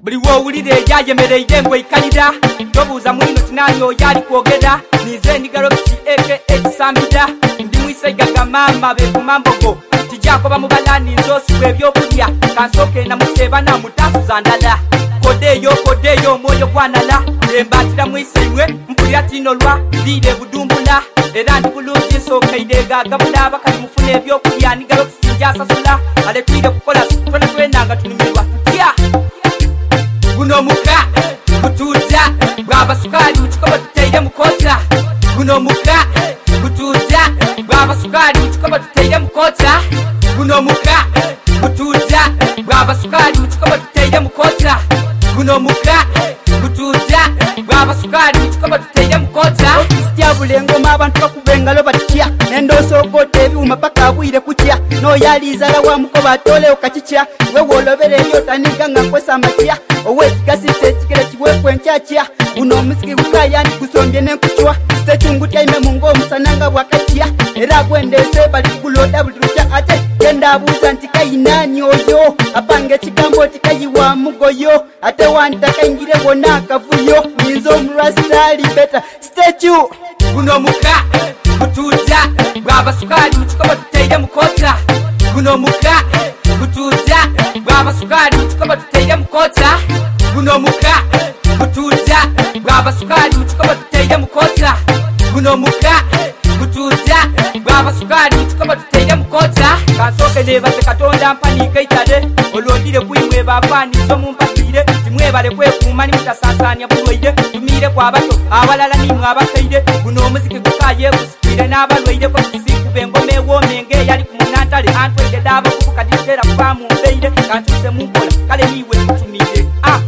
buli wowulire yayemereire ngwe ikalira tobuuza mwino tinanyo yali kwogera nize ndigalobisi ekisambira ndi mwisaigaga mama bekumambogo tijakoba mubalani nzosiwe ebyokulya kansoke namuseba namutasuza ndala kodeyo mwoyo gwanala embatira mwiseimwe mpulira tinolwa lire budumbula era ndi bulungi nsokeire gagabula bakali mufune ebyokulya ndigalobisi njasasula aletwire kukola tona twenanga tunumirwa tutya guno muka gutuja bwaba sukali uchikoba tuteire mukota guno muka gutuja bwaba sukali uchikoba tuteire mukota guno muka gutuja bwaba sukali uchikoba tuteire mukota guno muka gutuja bwaba sukali uchikoba tuteire mukota Stia bulengoma abantu bakubengalo batya nendo sokote ebyuma paka bwire kutya no yalizala wa mukoba tole okachicha wewe olobere yo taniga ngakwesa matya owe kigasite kigere kiwekwe nkyakya uno musiki gukaya ndi kusombye nenkuchwa sitechungutya ime mungo omusananga bwakatya era gwendese bali kuloda bulutya ate genda buza nti kayinani oyo apange kigambo tikayiwa mugoyo ate wantaka ingire bona akavuyo ninzo murastali beta statue guno muka gutuja bwaba sukali uchikoba tuteire mukota guno muka gutuja bwaba sukali uchikoba tuteire mukota guno muka gutuja bwaba sukali uchikoba tuteire mukota guno muka gutuja bwaba sukali uchikoba tuteire mukota kansoke nebaze katonda mpanika itade olondire kuimwe bafani zo mumpatire timwe bale kwekuma ni mutasasanya bulwaide tumire kwa bato abalala nimwe abakaide guno muziki gukaye busikire n'abalwaide ko sisiku bengome womenge yali kumunantale antwede daba kubukaditera kubamu mbeide kantuse mukola kale niwe kutumire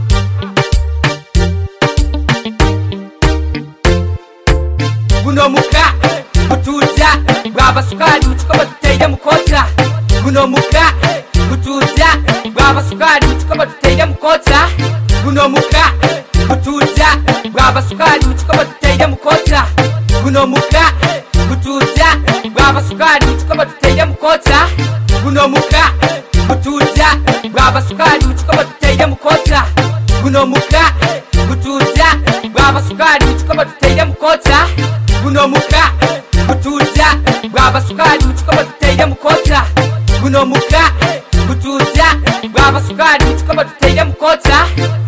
guno muka gutuja bwaba sukali uchikoba tuteire mukota guno muka gutuja bwaba sukali uchikoba tuteire mukota guno muka gutuja bwaba sukali uchikoba tuteire mukota guno muka gutuja bwaba sukali uchikoba tuteire mukota guno muka gutuja bwaba sukali uchikoba tuteire mukota guno muka gutuja bwaba sukali uchikoba tuteire mukota guno muka gutuja bwaba sukali uchikoba tuteire mukota guno muka gutuja bwaba sukali uchikoba tuteire mukota